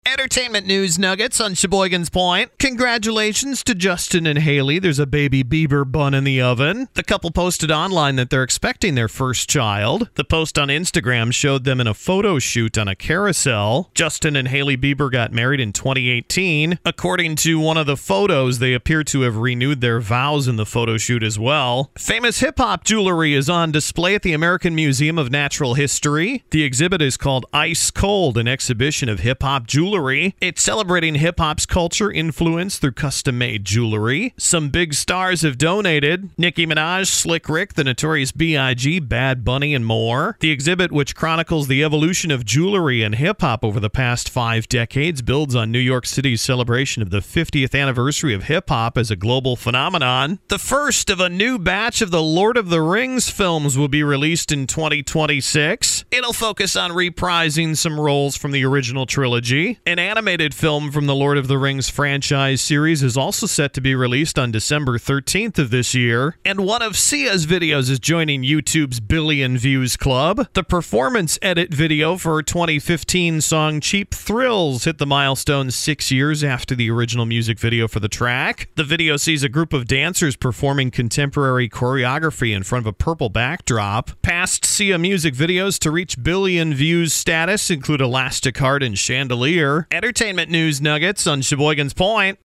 Entertainment news nuggets on Sheboygan's Point. Congratulations to Justin and Haley. There's a baby Bieber bun in the oven. The couple posted online that they're expecting their first child. The post on Instagram showed them in a photo shoot on a carousel. Justin and Haley Bieber got married in 2018. According to one of the photos, they appear to have renewed their vows in the photo shoot as well. Famous hip-hop jewelry is on display at the American Museum of Natural History. The exhibit is called Ice Cold, an exhibition of hip-hop jewelry. It's celebrating hip-hop's culture influence through custom-made jewelry. Some big stars have donated: Nicki Minaj, Slick Rick, the Notorious B.I.G., Bad Bunny, and more. The exhibit, which chronicles the evolution of jewelry and hip-hop over the past 5 decades, builds on New York City's celebration of the 50th anniversary of hip-hop as a global phenomenon. The first of a new batch of the Lord of the Rings films will be released in 2026. It'll focus on reprising some roles from the original trilogy. An animated film from the Lord of the Rings franchise series is also set to be released on December 13th of this year. And one of Sia's videos is joining YouTube's Billion Views Club. The performance edit video for her 2015 song Cheap Thrills hit the milestone 6 years after the original music video for the track. The video sees a group of dancers performing contemporary choreography in front of a purple backdrop. Past Sia music videos to reach billion views status include Elastic Heart and Chandelier. Entertainment news nuggets on Sheboygan's Point.